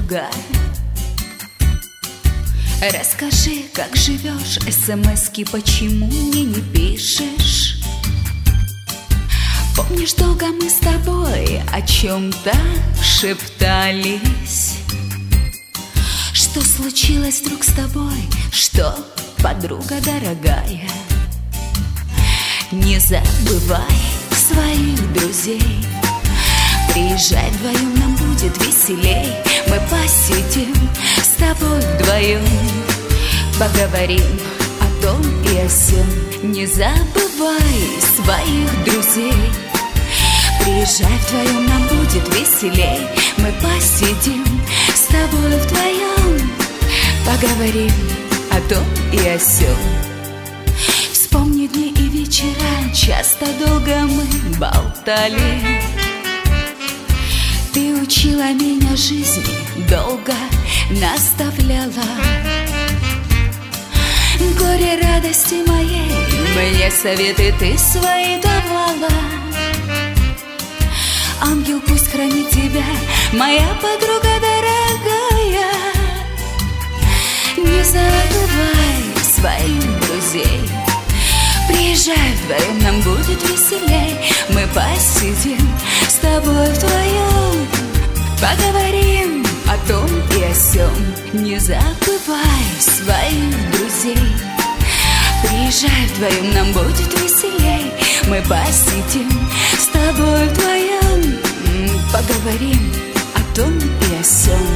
друга. Расскажи, как живешь, смс-ки почему мне не пишешь? Помнишь, долго мы с тобой о чем-то шептались? Что случилось вдруг с тобой? Что, подруга дорогая? Не забывай своих друзей. Приезжай вдвоем, нам будет веселей. Мы посидим с тобой вдвоем, поговорим о том и о сём. Не забывай своих друзей. Приезжай вдвоем, нам будет веселей. Мы посидим с тобой вдвоем, поговорим о том и о сём. Вспомни дни и вечера, часто долго мы болтали. Ты учила меня жизни, долго наставляла. Горе радости моей, мне советы ты свои давала. Ангел пусть хранит тебя, моя подруга дорогая. Не забывай своих друзей. Приезжай вдвоем, нам будет веселей. Мы посидим с тобой вдвоем, поговорим о том и о сём. Не забывай своих друзей. Приезжай вдвоем, нам будет веселей. Мы посидим с тобой вдвоем, поговорим о том и о сём.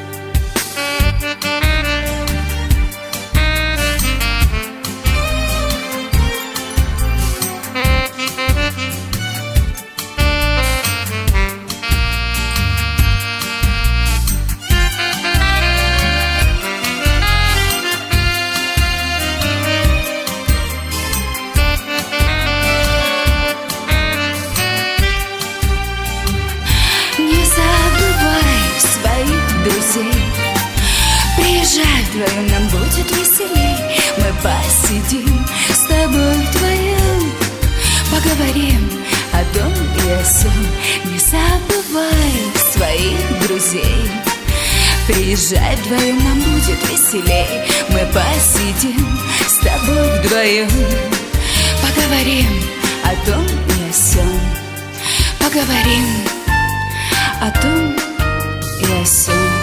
Приезжай вдвоем, нам будет веселей. Мы посидим с тобой вдвоем, поговорим о том и о сём. Не забывай своих друзей. Приезжай вдвоем, нам будет веселей. Мы посидим с тобой вдвоем, поговорим о том и о сём. Поговорим о том и о сём.